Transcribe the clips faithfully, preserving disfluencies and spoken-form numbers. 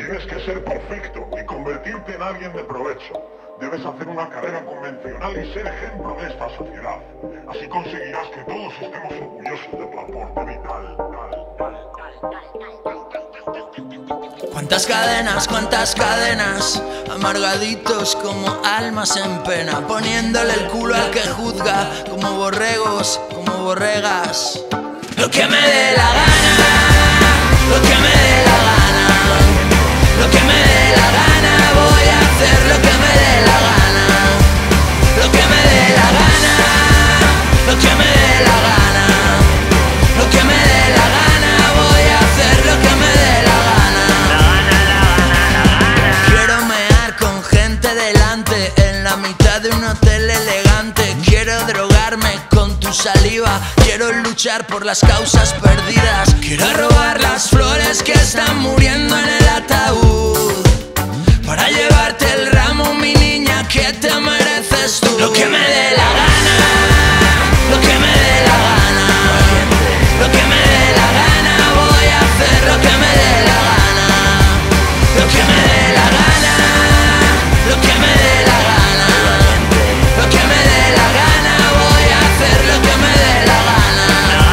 Tienes que ser perfecto y convertirte en alguien de provecho. Debes hacer una carrera convencional y ser ejemplo de esta sociedad. Así conseguirás que todos estemos orgullosos de tu aporte vital. Cuántas cadenas, cuántas cadenas, amargaditos como almas en pena, poniéndole el culo al que juzga, como borregos, como borregas. Lo que me dé la gana, lo que me dé la gana, lo que me dé la gana, voy a hacer lo que me dé la gana, lo que me dé la gana, lo que me dé la gana, lo que me dé la gana, voy a hacer lo que me dé la gana. Quiero mear con gente delante, en la mitad de un hotel elegante. Quiero drogarme con tu saliva, quiero luchar por las causas perdidas. Quiero robar las flores que están muriendo en el ataúd, para llevarte el ramo, mi niña, que te mereces tú. Lo que me dé la gana, lo que me dé la gana, lo que me dé la gana, voy a hacer lo que me dé la gana, lo que me dé la gana, lo que me dé la gana, lo que me dé la gana, voy a hacer lo que me dé la gana.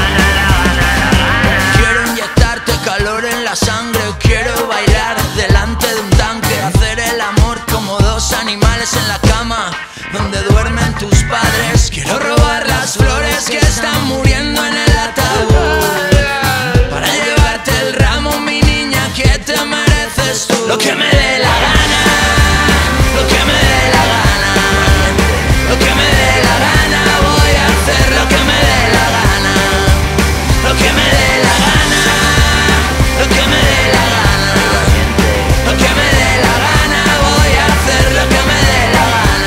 Quiero inyectarte calor en la sangre, quiero bailar delante de un tanque, hacer el amor como dos animales en la cama donde duermen tus padres. Quiero robar las flores que están muriendo en el ataúd, para llevarte el ramo, mi niña, que te mereces tú. Lo que me dé la gana, lo que me dé la gana, lo que me dé la gana, voy a hacer lo que me dé la gana, lo que me dé la gana, lo que me dé la gana, lo que me dé la gana, voy a hacer lo que me dé la gana.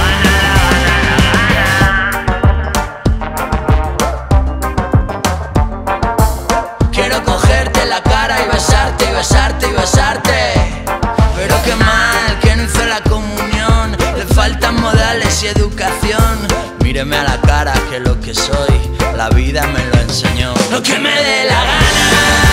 Quiero cogerte la cara y besarte y besarte y besarte, pero qué mal que no hizo la comunión, le faltan modales y educación. Míreme a la cara que lo que soy, la vida me lo enseñó. Lo que me dé la gana,